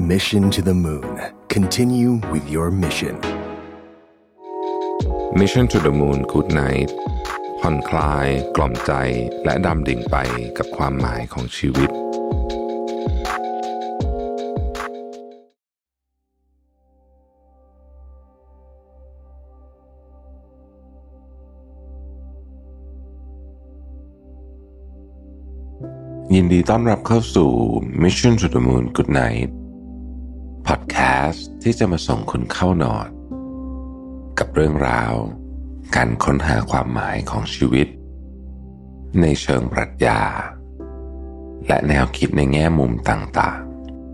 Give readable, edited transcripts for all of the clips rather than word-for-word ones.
Mission to the Moon. Continue with your mission. Mission to the Moon Good Night ผ่อนคลายกล่อมใจและดำดิ่งไปกับความหมายของชีวิตยินดีต้อนรับเข้าสู่ Mission to the Moon Good Night พอดแคสต์ที่จะมาส่งคุณเข้านอนกับเรื่องราวการค้นหาความหมายของชีวิตในเชิงปรัชญาและแนวคิดในแง่มุมต่าง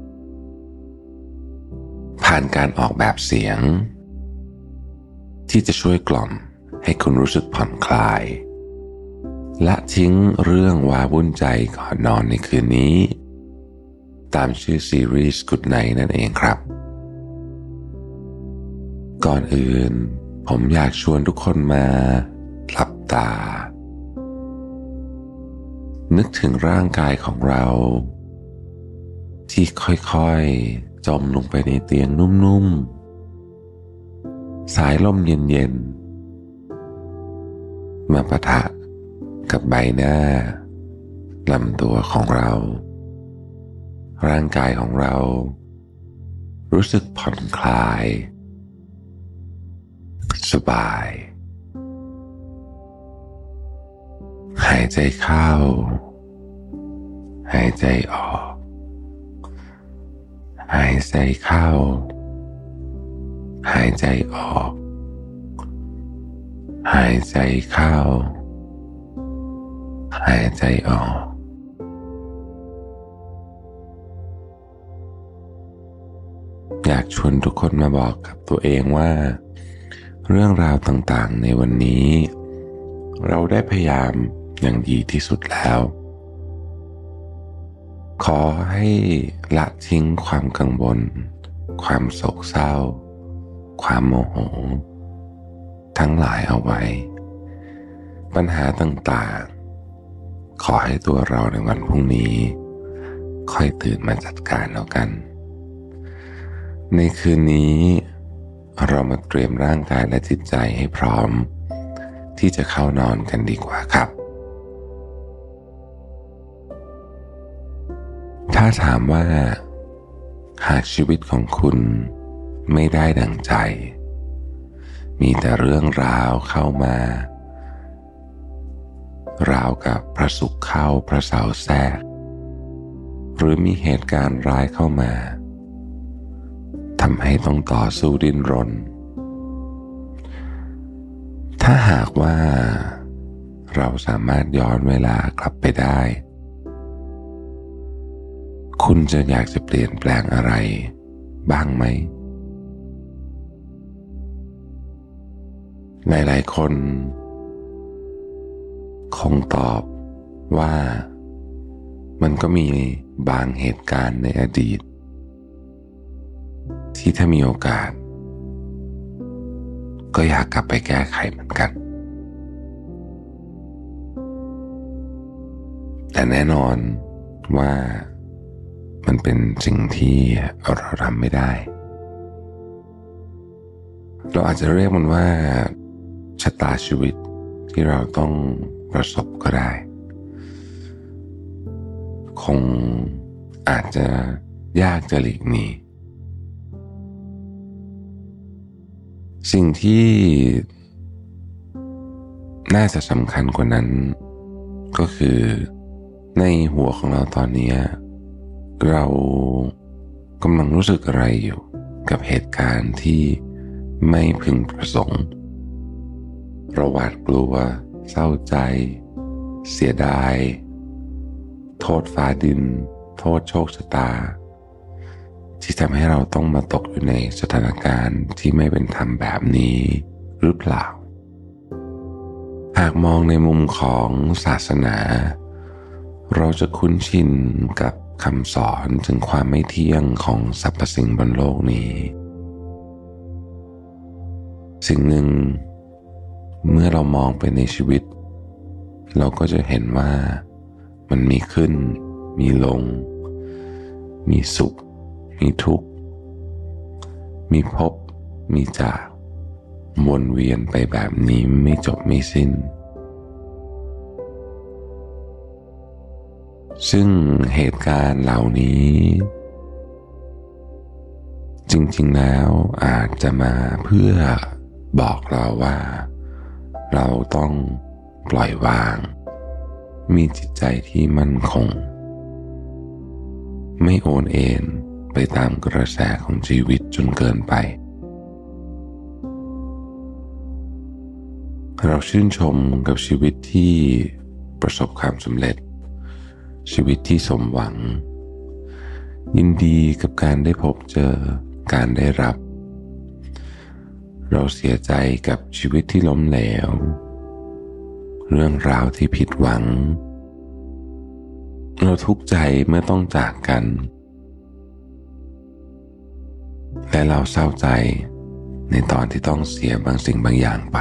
ๆผ่านการออกแบบเสียงที่จะช่วยกล่อมให้คุณรู้สึกผ่อนคลายและทิ้งเรื่องว้าวุ่นใจก่อนนอนในคืนนี้ตามชื่อซีรีส์ Good Night นั่นเองครับก่อนอื่นผมอยากชวนทุกคนมาหลับตานึกถึงร่างกายของเราที่ค่อยๆจมลงไปในเตียงนุ่มๆสายลมเย็นๆมาปะทะกับใบหน้าลำตัวของเราร่างกายของเรารู้สึกผ่อนคลายสบายหายใจเข้าหายใจออกหายใจเข้าหายใจออกหายใจเข้าหายใจออกอยากชวนทุกคนมาบอกกับตัวเองว่าเรื่องราวต่างๆในวันนี้เราได้พยายามอย่างดีที่สุดแล้วขอให้ละทิ้งความกังวลความโศกเศร้าความโมโหทั้งหลายเอาไว้ปัญหาต่างๆขอให้ตัวเราในวันพรุ่งนี้ค่อยตื่นมาจัดการแล้วกันในคืนนี้เรามาเตรียมร่างกายและจิตใจให้พร้อมที่จะเข้านอนกันดีกว่าครับถ้าถามว่าหากชีวิตของคุณไม่ได้ดั่งใจมีแต่เรื่องราวเข้ามาราวกับพระศุกร์เข้าพระเสาร์แทรกหรือมีเหตุการณ์ร้ายเข้ามาทำให้ต้องต่อสู้ดิ้นรนถ้าหากว่าเราสามารถย้อนเวลากลับไปได้คุณจะอยากจะเปลี่ยนแปลงอะไรบ้างไหมหลายๆคนคงตอบว่ามันก็มีบางเหตุการณ์ในอดีตที่ถ้ามีโอกาสก็อยากกลับไปแก้ไขเหมือนกันแต่แน่นอนว่ามันเป็นสิ่งที่เราทำไม่ได้เราอาจจะเรียกมันว่าชะตาชีวิตที่เราต้องประสบก็ได้คงอาจจะยากจะหลีกหนีสิ่งที่น่าจะสำคัญกว่านั้นก็คือในหัวของเราตอนนี้เรากำลังรู้สึกอะไรอยู่กับเหตุการณ์ที่ไม่พึงประสงค์เราหวาดกลัวเศร้าใจเสียดายโทษฟ้าดินโทษโชคชะตาที่ทำให้เราต้องมาตกอยู่ในสถานการณ์ที่ไม่เป็นธรรมแบบนี้หรือเปล่าหากมองในมุมของศาสนาเราจะคุ้นชินกับคำสอนถึงความไม่เที่ยงของสรรพสิ่งบนโลกนี้สิ่งหนึ่งเมื่อเรามองไปในชีวิตเราก็จะเห็นว่ามันมีขึ้นมีลงมีสุขมีทุกข์มีพบมีจากวนเวียนไปแบบนี้ไม่จบไม่สิ้นซึ่งเหตุการณ์เหล่านี้จริงๆแล้วอาจจะมาเพื่อบอกเราว่าเราต้องปล่อยวางมีจิตใจที่มั่นคงไม่โอนเอ็นไปตามกระแสของชีวิตจนเกินไปเราชื่นชมกับชีวิตที่ประสบความสำเร็จชีวิตที่สมหวังยินดีกับการได้พบเจอการได้รับเราเสียใจกับชีวิตที่ล้มเหลวเรื่องราวที่ผิดหวังเราทุกข์ใจเมื่อต้องจากกันและเราเศร้าใจในตอนที่ต้องเสียบางสิ่งบางอย่างไป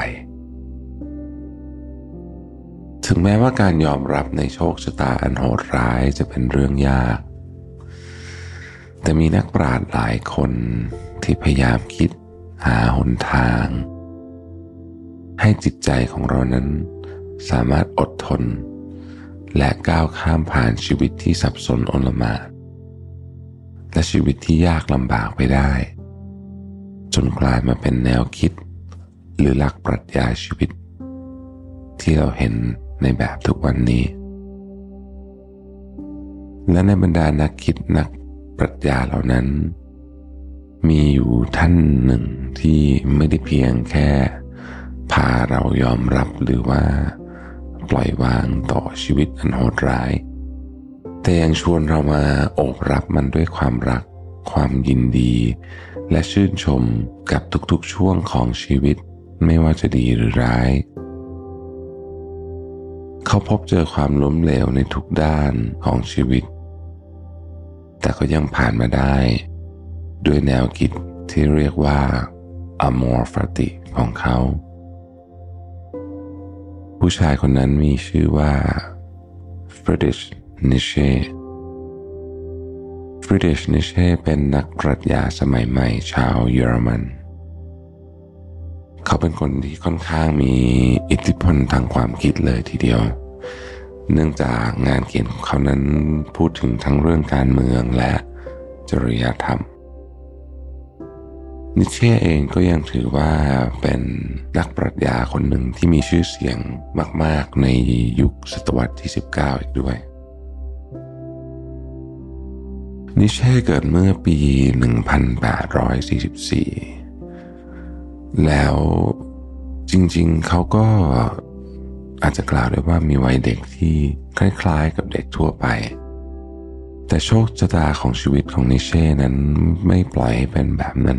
ถึงแม้ว่าการยอมรับในโชคชะตาอันโหดร้ายจะเป็นเรื่องยากแต่มีนักปราชญ์หลายคนที่พยายามคิดหาหนทางให้จิตใจของเรานั้นสามารถอดทนและก้าวข้ามผ่านชีวิตที่สับสนโอลหม่านและชีวิตที่ยากลำบากไปได้จนกลายมาเป็นแนวคิดหรือหลักปรัชญาชีวิตที่เราเห็นในแบบทุกวันนี้และในบรรดานักคิดนักปรัชญาเหล่านั้นมีอยู่ท่านหนึ่งที่ไม่ได้เพียงแค่พาเรายอมรับหรือว่าปล่อยวางต่อชีวิตอันโหดร้ายแต่ยังชวนเรามาโอบรับมันด้วยความรักความยินดีและชื่นชมกับทุกๆช่วงของชีวิตไม่ว่าจะดีหรือร้ายเขาพบเจอความล้มเหลวในทุกด้านของชีวิตแต่ก็ยังผ่านมาได้ด้วยแนวคิดที่เรียกว่า Amor Fati ของเขาผู้ชายคนนั้นมีชื่อว่า Friedrich Nietzsche Friedrich Nietzsche เป็นนักปรัชญาสมัยใหม่ชาวเยอรมันเขาเป็นคนที่ค่อนข้างมีอิทธิพลทางความคิดเลยทีเดียวเนื่องจากงานเขียนของเขานั้นพูดถึงทั้งเรื่องการเมืองและจริยธรรมนิเช่เองก็ยังถือว่าเป็นนักปรัชญาคนหนึ่งที่มีชื่อเสียงมากๆในยุคศตวรรษที่19อีกด้วยนิเช่เกิดเมื่อปี1844แล้วจริงๆเขาก็อาจจะกล่าวได้ว่ามีวัยเด็กที่คล้ายๆกับเด็กทั่วไปแต่โชคชะตาของชีวิตของนิเช่นั้นไม่ปล่อยให้เป็นแบบนั้น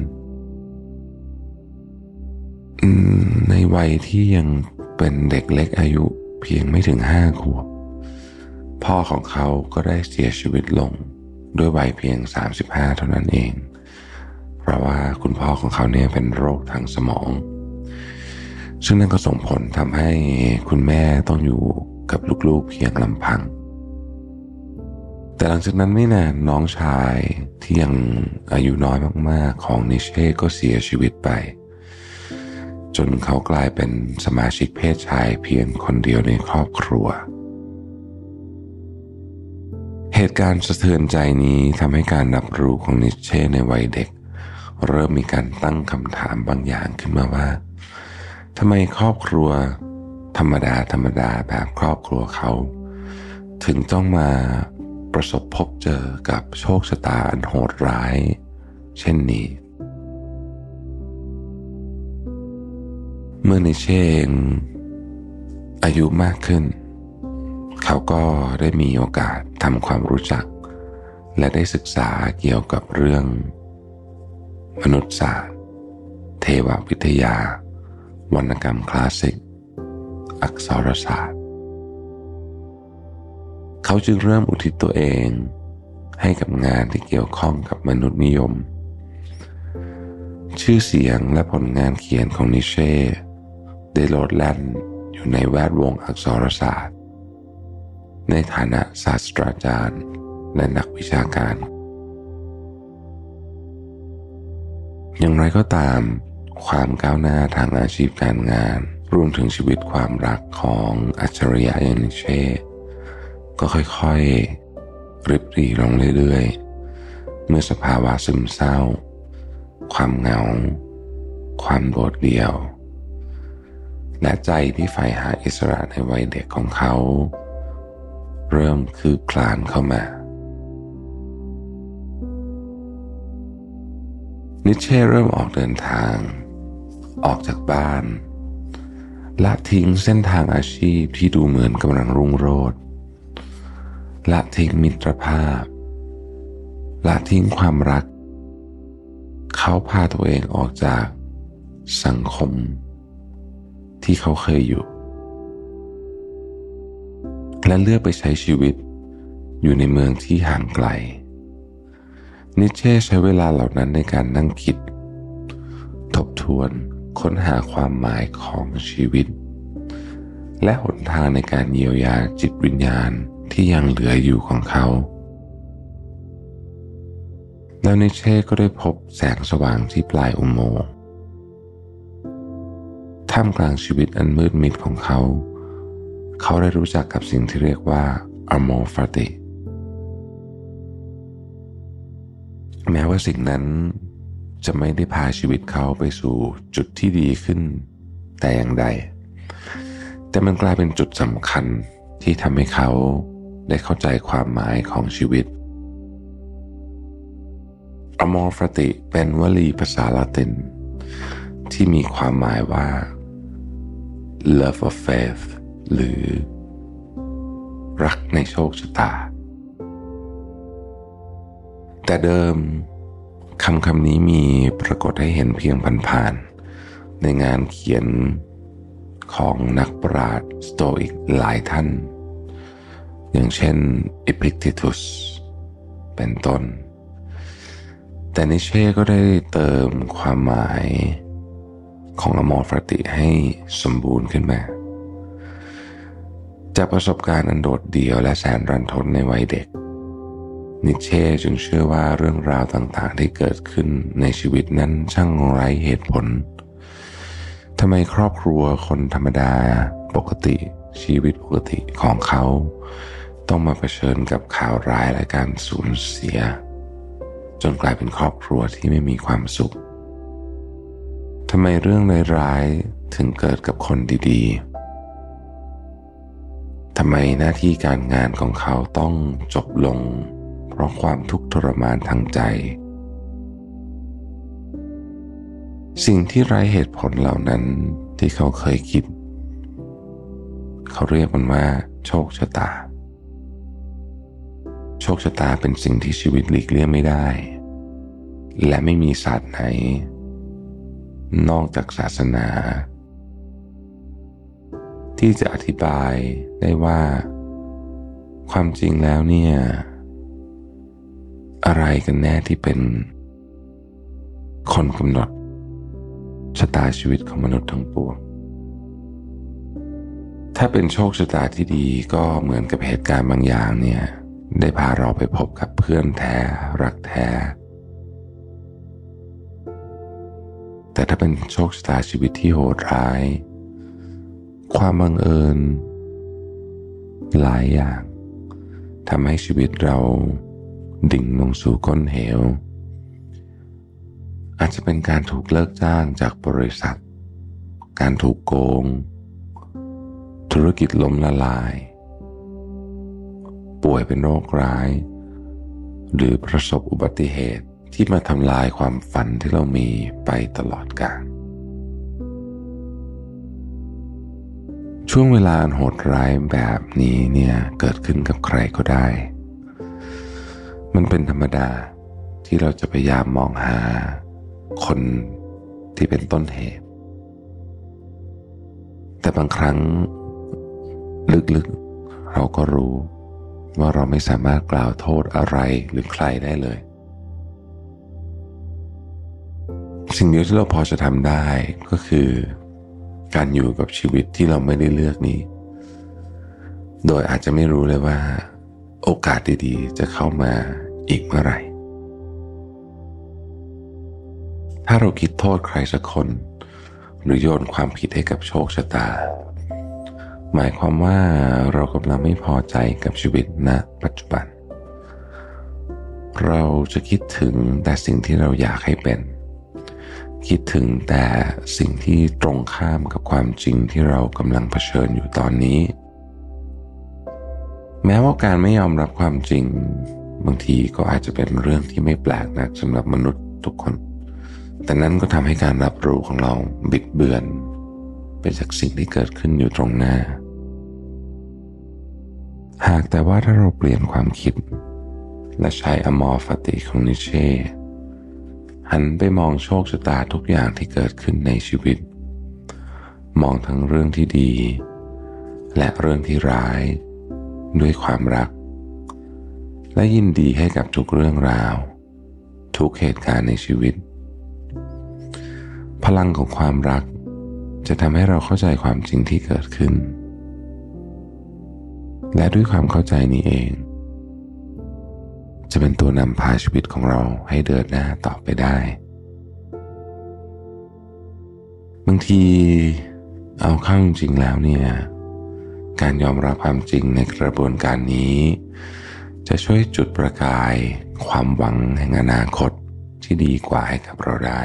ในวัยที่ยังเป็นเด็กเล็กอายุเพียงไม่ถึง5 ขวบพ่อของเขาก็ได้เสียชีวิตลงด้วยวัยเพียง35เท่านั้นเองเพราะว่าคุณพ่อของเขาเนี่ยเป็นโรคทางสมองซึ่งนั่นก็ส่งผลทำให้คุณแม่ต้องอยู่กับลูกๆเพียงลำพังแต่หลังจากนั้นไม่นานน้องชายที่ยังอายุน้อยมากๆของนิเช่ก็เสียชีวิตไปจนเขากลายเป็นสมาชิกเพศชายเพียงคนเดียวในครอบครัวเหตุการณ์สะเทือนใจนี้ทำให้การรับรู้ของนิเช่ในวัยเด็กเริ่มมีการตั้งคำถามบางอย่างขึ้นมาว่าทำไมครอบครัวธรรมดาแบบครอบครัวเขาถึงต้องมาประสบพบเจอกับโชคชะตาอันโหดร้ายเช่นนี้เมื่อนิเช่เองอายุมากขึ้นเขาก็ได้มีโอกาสทำความรู้จักและได้ศึกษาเกี่ยวกับเรื่องมนุษยศาสตร์เทววิทยาวรรณกรรมคลาสสิกอักษรศาสตร์เขาจึงเริ่มอุทิศตัวเองให้กับงานที่เกี่ยวข้องกับมนุษยนิยมชื่อเสียงและผลงานเขียนของนิเช่ได้โลดแล่นอยู่ในแวดวงอักษรศาสตร์ในฐานะศาสตราจารย์และนักวิชาการอย่างไรก็ตามความก้าวหน้าทางอาชีพการงานรวมถึงชีวิตความรักของอัจฉริยะอย่างนิเช่ก็ค่อยๆริบหรี่ลงเรื่อยๆเมื่อสภาวะซึมเศร้าความเหงาความโดดเดี่ยวและใจที่ใฝ่หาอิสระในวัยเด็กของเขาเริ่มคืบคลานเข้ามานิเช่เริ่มออกเดินทางออกจากบ้านละทิ้งเส้นทางอาชีพที่ดูเหมือนกำลังรุ่งโรจน์ละทิ้งมิตรภาพละทิ้งความรักเขาพาตัวเองออกจากสังคมที่เขาเคยอยู่และเลือกไปใช้ชีวิตอยู่ในเมืองที่ห่างไกลนิเช่ใช้เวลาเหล่านั้นในการนั่งคิดทบทวนค้นหาความหมายของชีวิตและหนทางในการเยียวยาจิตวิญญาณที่ยังเหลืออยู่ของเขาแล้วนิเช่ก็ได้พบแสงสว่างที่ปลายอุโมงค์ท่ามกลางชีวิตอันมืดมิดของเขาได้รู้จักกับสิ่งที่เรียกว่า Amor Fati แม้ว่าสิ่งนั้นจะไม่ได้พาชีวิตเขาไปสู่จุดที่ดีขึ้นแต่อย่างใดแต่มันกลายเป็นจุดสำคัญที่ทำให้เขาได้เข้าใจความหมายของชีวิต Amor Fati เป็นวลีภาษาละตินที่มีความหมายว่า Love of Faith หรือรักในโชคชะตาแต่เดิมคำนี้มีปรากฏให้เห็นเพียงผ่านๆในงานเขียนของนักปราชญ์สโตอิกหลายท่านอย่างเช่น Epictetus เป็นต้นแต่นิเช่ก็ได้เติมความหมายของ Amor Fati ให้สมบูรณ์ขึ้นมาจากประสบการณ์อันโดดเดี่ยวและแสนรันทดในวัยเด็กนิเช่จึงเชื่อว่าเรื่องราวต่างๆที่เกิดขึ้นในชีวิตนั้นช่างไร้เหตุผลทำไมครอบครัวคนธรรมดาปกติชีวิตปกติของเขาต้องมาเผชิญกับข่าวร้ายและการสูญเสียจนกลายเป็นครอบครัวที่ไม่มีความสุขทำไมเรื่องร้ายๆถึงเกิดกับคนดีๆทำไมหน้าที่การงานของเขาต้องจบลงเพราะความทุกข์ทรมานทางใจสิ่งที่ไร้เหตุผลเหล่านั้นที่เขาเคยคิดเขาเรียกมันว่าโชคชะตาโชคชะตาเป็นสิ่งที่ชีวิตหลีกเลี่ยงไม่ได้และไม่มีศาสตร์ไหนนอกจากศาสนาที่จะอธิบายได้ว่าความจริงแล้วเนี่ยอะไรกันแน่ที่เป็นคนกำหนดชะตาชีวิตของมนุษย์ทั้งปวงถ้าเป็นโชคชะตาที่ดีก็เหมือนกับเหตุการณ์บางอย่างเนี่ยได้พาเราไปพบกับเพื่อนแท้รักแท้แต่ถ้าเป็นโชคชะตาชีวิตที่โหดร้ายความบังเอิญหลายอย่างทำให้ชีวิตเราดิ่งลงสู่ก้นเหวอาจจะเป็นการถูกเลิกจ้างจากบริษัทการถูกโกงธุรกิจล้มละลายป่วยเป็นโรคร้ายหรือประสบอุบัติเหตุที่มาทำลายความฝันที่เรามีไปตลอดกาลช่วงเวลาอันโหดร้ายแบบนี้เนี่ยเกิดขึ้นกับใครก็ได้มันเป็นธรรมดาที่เราจะพยายามมองหาคนที่เป็นต้นเหตุแต่บางครั้งลึกๆเราก็รู้ว่าเราไม่สามารถกล่าวโทษอะไรหรือใครได้เลยสิ่งเดียวที่เราพอจะทำได้ก็คือการอยู่กับชีวิตที่เราไม่ได้เลือกนี้โดยอาจจะไม่รู้เลยว่าโอกาสดีๆจะเข้ามาอีกเมื่อไหร่ถ้าเราคิดโทษใครสักคนหรือโยนความผิดให้กับโชคชะตาหมายความว่าเรากำลังไม่พอใจกับชีวิตณปัจจุบันเราจะคิดถึงแต่สิ่งที่เราอยากให้เป็นคิดถึงแต่สิ่งที่ตรงข้ามกับความจริงที่เรากำลังเผชิญอยู่ตอนนี้แม้ว่าการไม่ยอมรับความจริงบางทีก็อาจจะเป็นเรื่องที่ไม่แปลกนักสำหรับมนุษย์ทุกคนแต่นั้นก็ทำให้การรับรู้ของเราบิดเบือนไปจากสิ่งที่เกิดขึ้นอยู่ตรงหน้าหากแต่ว่าถ้าเราเปลี่ยนความคิดและใช้อมอร์ฟาติของนิเช่หันไปมองโชคชะตาทุกอย่างที่เกิดขึ้นในชีวิตมองทั้งเรื่องที่ดีและเรื่องที่ร้ายด้วยความรักและยินดีให้กับทุกเรื่องราวทุกเหตุการณ์ในชีวิตพลังของความรักจะทำให้เราเข้าใจความจริงที่เกิดขึ้นและด้วยความเข้าใจนี้เองจะเป็นตัวนำพาชีวิตของเราให้เดินหน้าต่อไปได้บางทีเอาเข้าจริงๆแล้วเนี่ยการยอมรับความจริงในกระบวนการนี้จะช่วยจุดประกายความหวังแห่งอนาคตที่ดีกว่าให้กับเราได้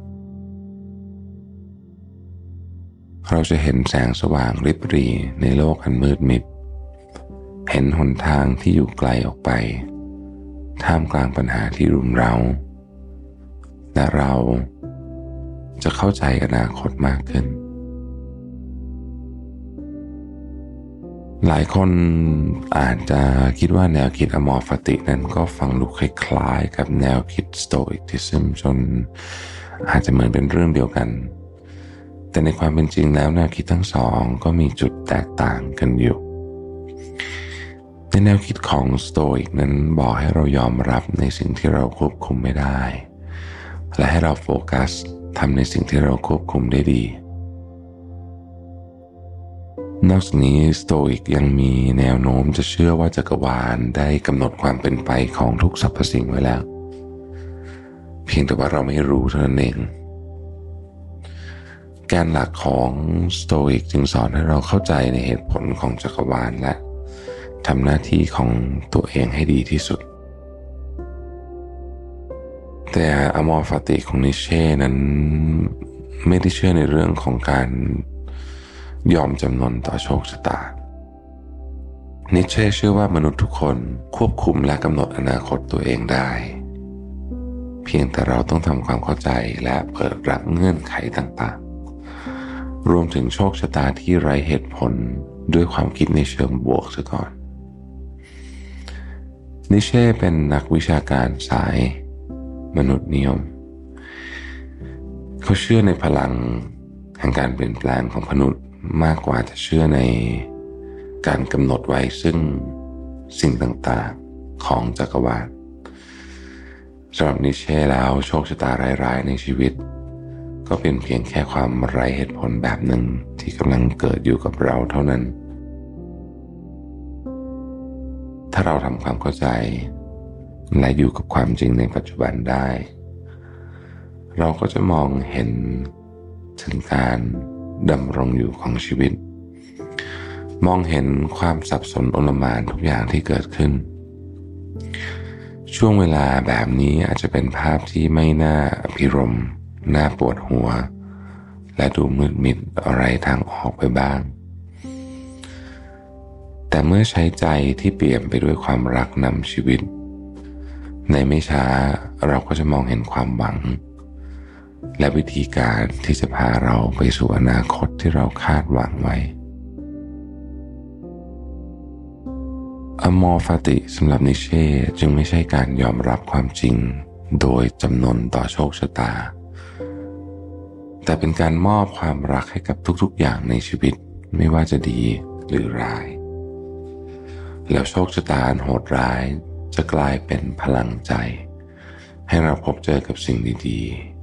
เราจะเห็นแสงสว่างริบหรี่ในโลกอันมืดมิดเห็นหนทางที่อยู่ไกลออกไปท่ามกลางปัญหาที่รุมเร้าและเราจะเข้าใจอนาคตมากขึ้นหลายคนอาจจะคิดว่าแนวคิดอมอร์ฟาตินั้นก็ฟังดูคล้ายๆกับแนวคิดสโตอิซิซึมจนอาจจะเหมือนเป็นเรื่องเดียวกันแต่ในความเป็นจริงแล้วแนวคิดทั้งสองก็มีจุดแตกต่างกันอยู่ในแนวคิดของสโตอิกนั้นบอกให้เรายอมรับในสิ่งที่เราควบคุมไม่ได้และให้เราโฟกัสทำในสิ่งที่เราควบคุมได้ดีนอกจากนี้สโตอิกยังมีแนวโน้มจะเชื่อว่าจักรวาลได้กำหนดความเป็นไปของทุกสรรพสิ่งไว้แล้วเพียงแต่ว่าเราไม่รู้เท่านั้นเองแกนหลักของสโตอิกจึงสอนให้เราเข้าใจในเหตุผลของจักรวาลและทำหน้าที่ของตัวเองให้ดีที่สุดแต่อมอร์ฟาติของนิเช่นั้นไม่ได้เชื่อในเรื่องของการยอมจำนนต่อโชคชะตานิเช่เชื่อว่ามนุษย์ทุกคนควบคุมและกำหนดอนาคตตัวเองได้เพียงแต่เราต้องทำความเข้าใจและเปิดรับเงื่อนไขต่างๆรวมถึงโชคชะตาที่ไร้เหตุผลด้วยความคิดในเชิงบวกซะก่อนนิเช่เป็นนักวิชาการสายมนุษย์นิยมเขาเชื่อในพลังแห่งการเปลี่ยนแปลงของมนุษย์มากกว่าจะเชื่อในการกำหนดไว้ซึ่งสิ่งต่างๆของจักรวาลสำหรับนิเช่แล้วโชคชะตาร้ายๆในชีวิตก็เป็นเพียงแค่ความไร้เหตุผลแบบหนึ่งที่กำลังเกิดอยู่กับเราเท่านั้นถ้าเราทำความเข้าใจและอยู่กับความจริงในปัจจุบันได้เราก็จะมองเห็นถึงการดำรงอยู่ของชีวิตมองเห็นความสับสนโอลหม่านทุกอย่างที่เกิดขึ้นช่วงเวลาแบบนี้อาจจะเป็นภาพที่ไม่น่าพิรมย์น่าปวดหัวและดูมืดมิดอะไรทางออกไปบ้างแต่เมื่อใช้ใจที่เปี่ยมไปด้วยความรักนำชีวิตในไม่ช้าเราก็จะมองเห็นความหวังและวิธีการที่จะพาเราไปสู่อนาคตที่เราคาดหวังไว้อมอร์ฟาติสำหรับนิเช่จึงไม่ใช่การยอมรับความจริงโดยจำนนต่อโชคชะตาแต่เป็นการมอบความรักให้กับทุกๆอย่างในชีวิตไม่ว่าจะดีหรือร้ายแล้วโชคชะตาอันโหดร้ายจะกลายเป็นพลังใจให้เราพบเจอกับสิ่งดี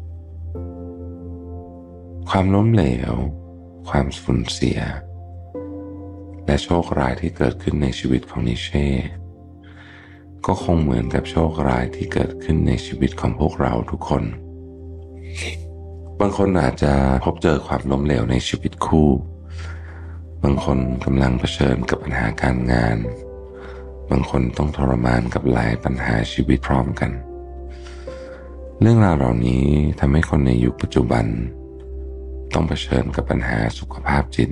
ๆความล้มเหลวความสูญเสียและโชคร้ายที่เกิดขึ้นในชีวิตของนิเช่ก็คงเหมือนกับโชคร้ายที่เกิดขึ้นในชีวิตของพวกเราทุกคนบางคนอาจจะพบเจอความล้มเหลวในชีวิตคู่บางคนกำลังเผชิญกับปัญหาการงานบางคนต้องทรมานกับหลายปัญหาชีวิตพร้อมกันเรื่องราวเหล่านี้ทำให้คนในยุคปัจจุบันต้องเผชิญกับปัญหาสุขภาพจิต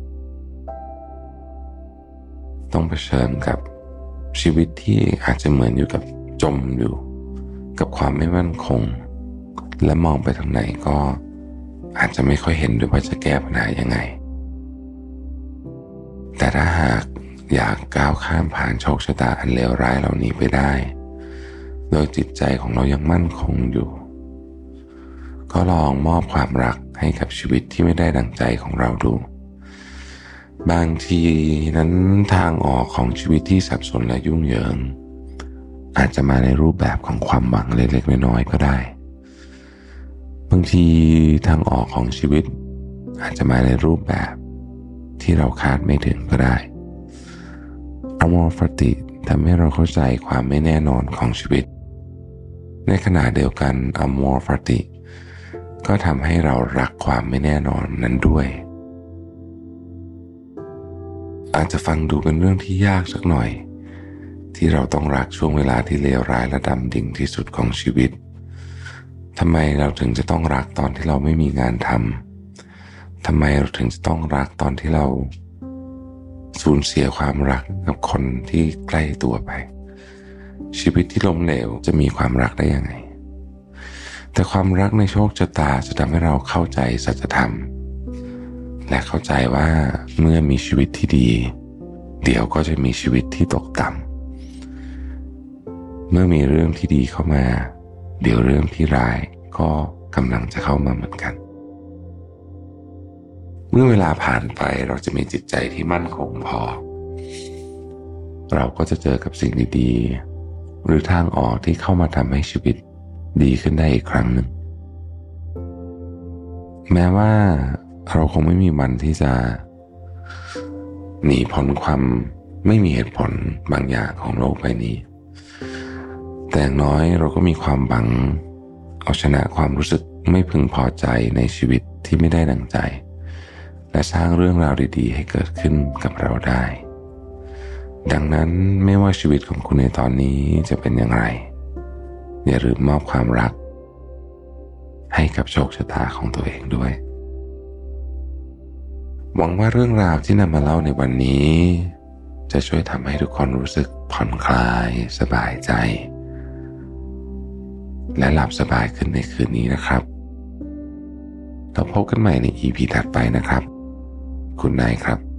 ต้องเผชิญกับชีวิตที่อาจจะเหมือนอยู่กับจมอยู่กับความไม่มั่นคงและมองไปทางไหนก็อาจจะไม่ค่อยเห็นด้วยว่าจะแก้ปัญหายังไงแต่ถ้าหากอยากก้าวข้ามผ่านโชคชะตาอันเลวร้ายเหล่านี้ไปได้โดยจิตใจของเรายังมั่นคงอยู่ก็ลองมอบความรักให้กับชีวิตที่ไม่ได้ดังใจของเราดูบางทีนั้นทางออกของชีวิตที่สับสนและยุ่งเหยิงอาจจะมาในรูปแบบของความหวังเล็กๆน้อยๆก็ได้บางทีทางออกของชีวิตอาจจะมาในรูปแบบที่เราคาดไม่ถึงก็ได้อมอร์ฟติทำให้เราเข้าใจความไม่แน่นอนของชีวิตในขณะเดียวกันอมอร์ฟติก็ทำให้เรารักความไม่แน่นอนนั้นด้วยอาจจะฟังดูเป็นเรื่องที่ยากสักหน่อยที่เราต้องรักช่วงเวลาที่เลวร้ายและดำดิ่งที่สุดของชีวิตทำไมเราถึงจะต้องรักตอนที่เราไม่มีงานทำทำไมเราถึงจะต้องรักตอนที่เราสูญเสียความรักกับคนที่ใกล้ตัวไปชีวิตที่ล้มเหลวจะมีความรักได้ยังไงแต่ความรักในโชคชะตาจะทำให้เราเข้าใจสัจธรรมและเข้าใจว่าเมื่อมีชีวิตที่ดีเดี๋ยวก็จะมีชีวิตที่ตกต่ำเมื่อมีเรื่องที่ดีเข้ามาเดี๋ยวเรื่องที่ร้ายก็กำลังจะเข้ามาเหมือนกันเมื่อเวลาผ่านไปเราจะมีจิตใจที่มั่นคงพอเราก็จะเจอกับสิ่งดีๆหรือทางออกที่เข้ามาทำให้ชีวิตดีขึ้นได้อีกครั้งหนึ่งแม้ว่าเราคงไม่มีวันที่จะหนีพ้นความไม่มีเหตุผลบางอย่างของโลกใบนี้แต่อย่างน้อยเราก็มีความหวังเอาชนะความรู้สึกไม่พึงพอใจในชีวิตที่ไม่ได้ดังใจและสร้างเรื่องราวดีๆให้เกิดขึ้นกับเราได้ดังนั้นไม่ว่าชีวิตของคุณในตอนนี้จะเป็นอย่างไรอย่าลืมมอบความรักให้กับโชคชะตาของตัวเองด้วยหวังว่าเรื่องราวที่นำมาเล่าในวันนี้จะช่วยทำให้ทุกคนรู้สึกผ่อนคลายสบายใจและหลับสบายขึ้นในคืนนี้นะครับเราพบกันใหม่ใน EP ถัดไปนะครับคุณนายครับ